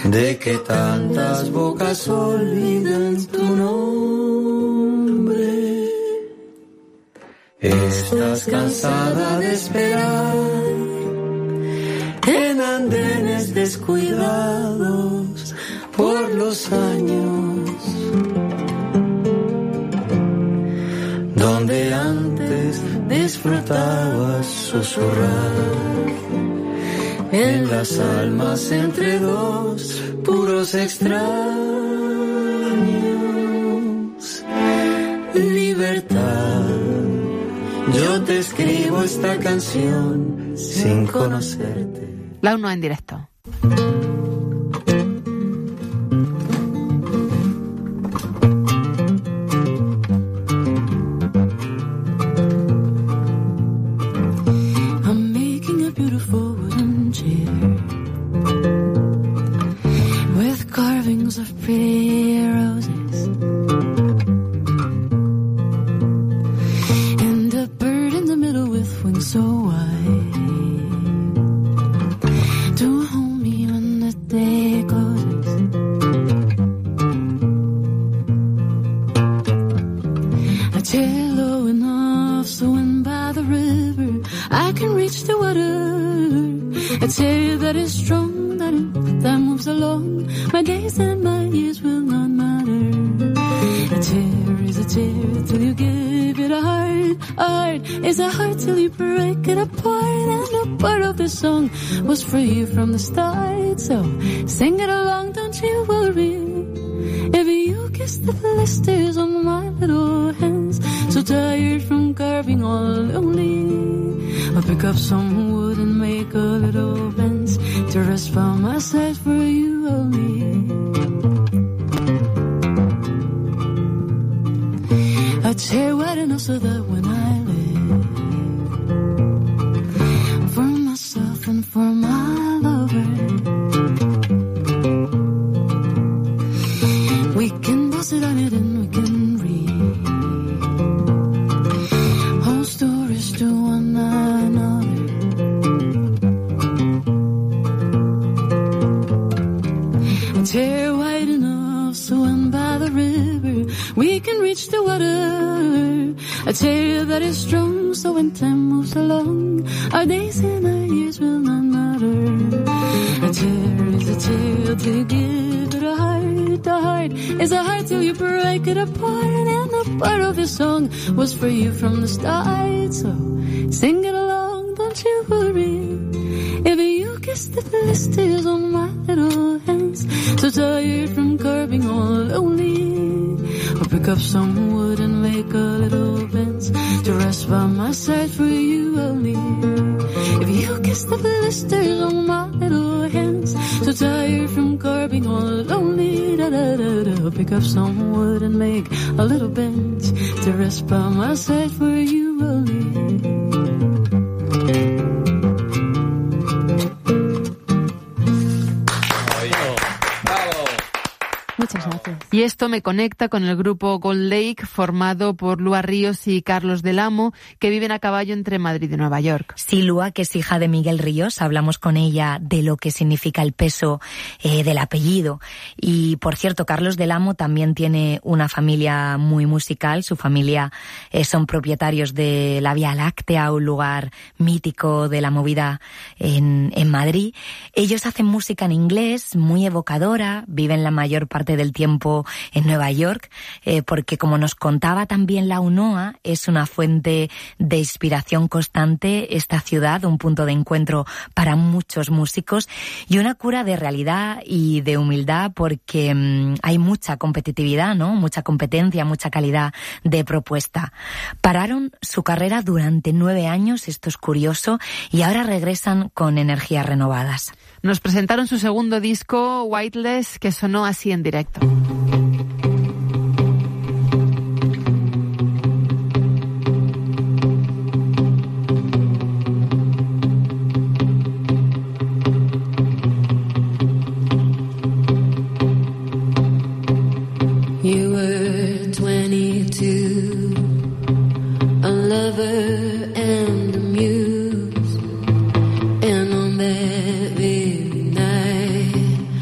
de que tantas bocas olviden tu nombre. Estás cansada de esperar en andenes descuidados por los años, donde antes disfrutabas susurrar en las almas entre dos puros extraños. Libertad, yo te escribo esta canción sin conocerte. La 1 en directo. Was for you from the start, so sing it along, don't you worry. If you kiss the blisters on my little hands, so tired from carving all lonely, I'll pick up some wood and make a little bench to rest by my side for you only. A chair wide enough so that when I and for my lover, we can boss it on it and we can read whole stories to one another. A chair wide enough so when by the river we can reach the water. A chair that is strong so when time moves along, our days and our years will not matter. A chair is a chair to give it a heart is a heart till you break it apart. And the part of the song was for you from the start, so sing it along, don't you worry. If you kiss the blisters on my little hands, so tired from carving all lonely, I'll pick up some wood and make a little bench to rest by my side for you only. If you kiss the blisters on my little hands, so tired from carving all lonely, I'll pick up some wood and make a little bench to rest by my side for you only. Muchas gracias. Y esto me conecta con el grupo Gold Lake, formado por Lua Ríos y Carlos del Amo, que viven a caballo entre Madrid y Nueva York. Sí, Lua, que es hija de Miguel Ríos, hablamos con ella de lo que significa el peso del apellido. Y, por cierto, Carlos del Amo también tiene una familia muy musical. Su familia son propietarios de la Vía Láctea, un lugar mítico de la movida en Madrid. Ellos hacen música en inglés, muy evocadora, viven la mayor parte del tiempo en Nueva York, porque como nos contaba también la UNOA, es una fuente de inspiración constante esta ciudad, un punto de encuentro para muchos músicos y una cura de realidad y de humildad, porque hay mucha competitividad, ¿no? Mucha competencia, mucha calidad de propuesta. Pararon su carrera durante 9 años, esto es curioso, y ahora regresan con energías renovadas. Nos presentaron su segundo disco, Whiteless, que sonó así en directo.